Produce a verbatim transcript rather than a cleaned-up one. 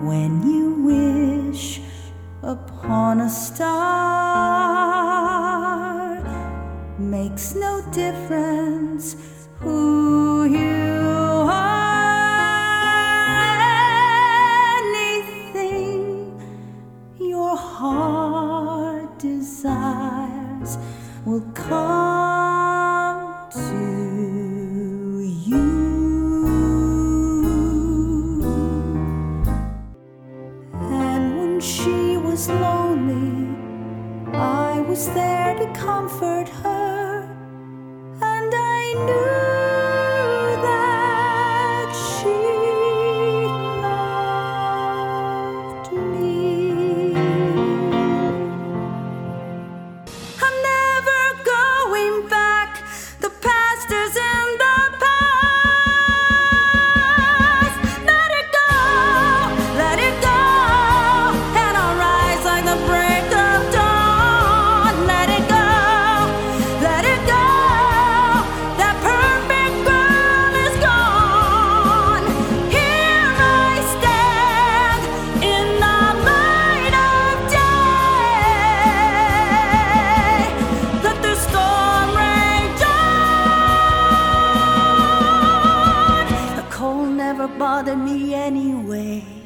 when you wish upon a star. Makes no difference who you are. Anything your heart desires will come to you. And when she was lonely, I was there to comfort her, and I knew that she loved me. I'm never going back. The past is in the past. Let it go, let it go, and I'll rise like the break of dawn. Let it go, let it go. That perfect girl is gone. Here I stand in the light of day. Let the storm rage on. The cold never bothered me anyway.